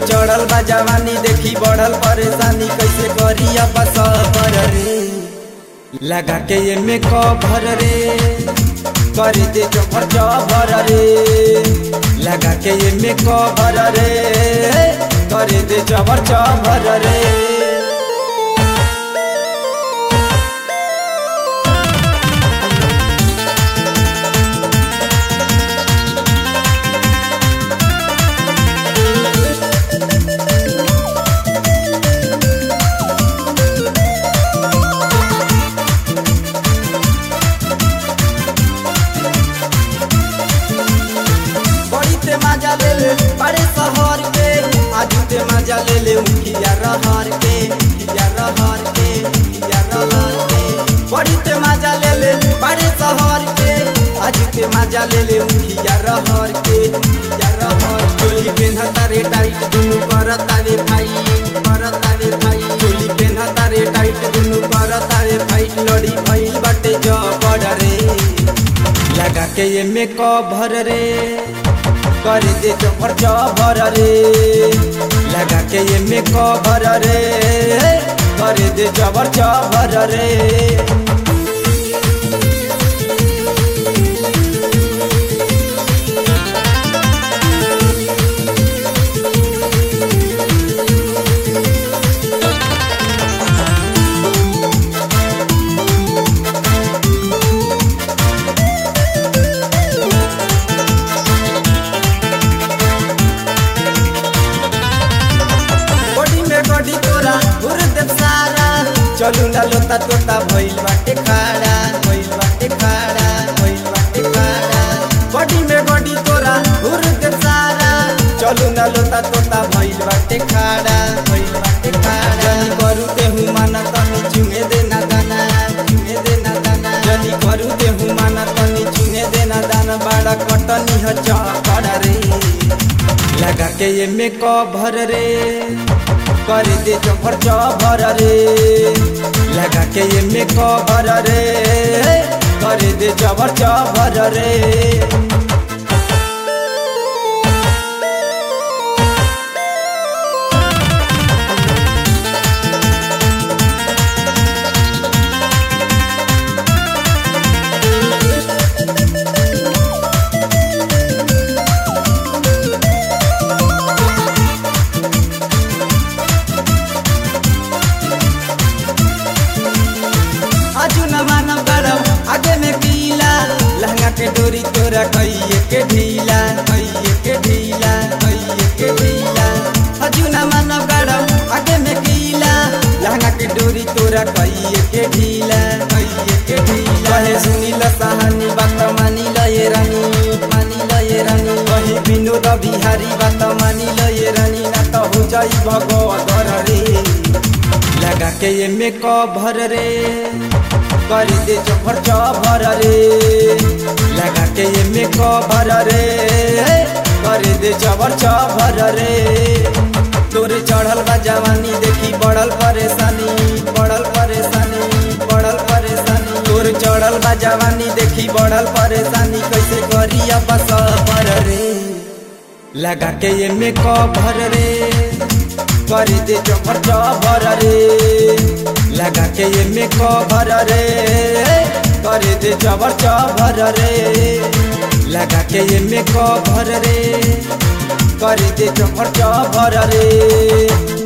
चढ़ल बा जवानी देखी बढ़ल परेशानी कैसे करी अब सबर रे लगा के ये में कभर रे कर दे चोपर चबर रे लगा के ये में कभर रे कर दे चबर चबर रे मजा ले ले बड़े शहर के आज ते मजा ले ले उखिया रहर के बड़ी ते मजा ले ले बड़े शहर के आज ते मजा ले ले उखिया रहर के चोली पेन्हता रे टाइट दुनु करता रे भाई चोली पेन्हता रे टाइट दुनु करता रे भाई लड़ी भइल बाटे जबड़ रे लगा के ये में कभर रे कर दे चोपर चबर रे लगा के ये में कभर रे कर दे चबर चबर रे चलू ना लोता तोता भइल बाटे खाड़ा बड़ी में बड़ी तोरा घुर दे सारा चलू ना लोता तोता भइल बाटे खाड़ा जनी करू ते हूँ माना तनी चुमे देना दाना जनी करू ते हूँ माना तनी चुमे देना दाना बड़ा कटनी ह चकड़ रे लगा के ये में कभर रे कर दे चोपर चबर रे लगा के ये में कभर रे कर दे चबर चबर रे आगे में कीला लहंगा के डोरी तोरा कइए के ढीला हजू ना मानव गड़म आगे में कीला लहंगा के डोरी तोरा कइए के ढीला कहे सुनी ल कहानी बात मानी ल ये रानी कहे विनोद बिहारी बात मानी ल ये रानी ना तो हो जाई भगवत रे लगा के ये में कभर रे कर दे चोपर चबर रे लगा के ये में कभर रे कर दे चबर चबर रे तोरे चढ़ल बा जवानी देखी बढ़ल परेशानी तोरे चढ़ल बा जवानी देखी बढ़ल परेशानी कैसे करी अब सबर रे लगा के ये में कभर रे कर दे चोपर चबर रे लगा के ये में कभर रे कर दे चबर चबर रे लगा के ये में कभर रे कर दे चबर चबर रे।